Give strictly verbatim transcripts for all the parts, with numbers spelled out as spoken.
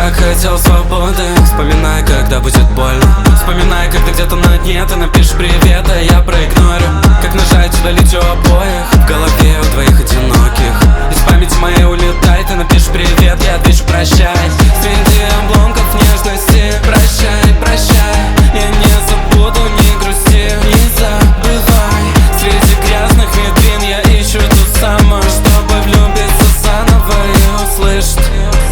как хотел свободы. Вспоминай, когда будет больно. Вспоминай, когда где-то на дне ты напишешь привет, а я проигнорю. Как нажать, удалить у обоих. В голове у двоих одиноких. Из памяти моей улетай, ты напишешь привет, я отвечу прощай. Среди обломков нежности прощай, прощай. Я не забуду, не грусти, не забывай. Среди грязных витрин я ищу ту самую, чтобы влюбиться заново и услышать.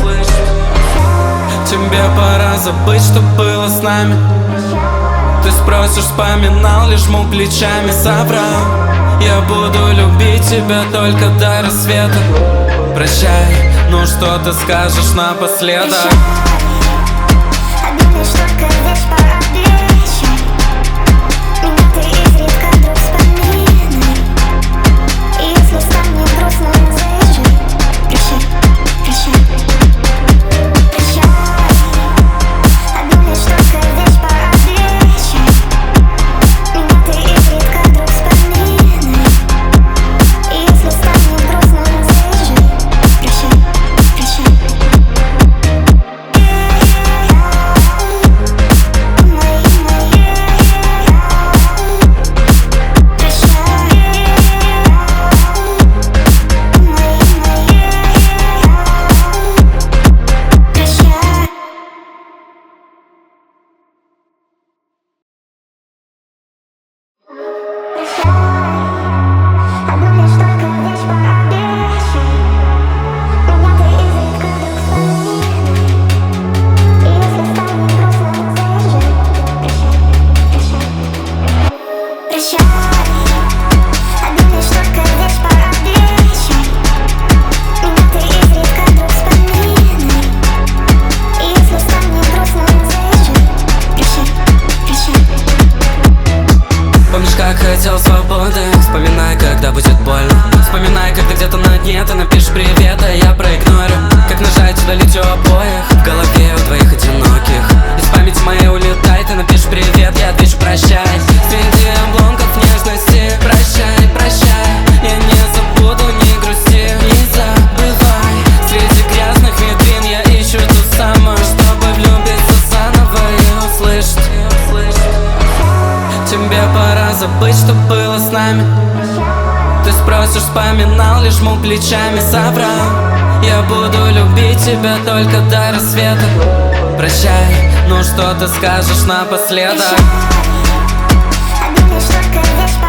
Тебе пора забыть, что было с нами. Ты спросишь, вспоминал, лишь жму плечами, соврал. Я буду любить тебя только до рассвета. Прощай, ну что ты скажешь напоследок? Хотел свободы. Вспоминай, когда будет больно. Вспоминай, когда где-то на дне ты напишешь привет, а я проигнорю. Как нажать, удалить у обоих. В голове у двоих одиноких. Из памяти моей улетай, ты напишешь привет, я отвечу прощай. Среди обломков нежности прощай, прощай. Я не забуду, не грусти, не забывай. Среди грязных витрин я ищу ту самую, чтобы влюбиться заново и услышать. Тебе пора забыть, что было с нами. Ты спросишь, вспоминал, лишь жму плечами, соврал. Я буду любить тебя только до рассвета. Прощай, ну что ты скажешь напоследок? Обнимешь только вещь.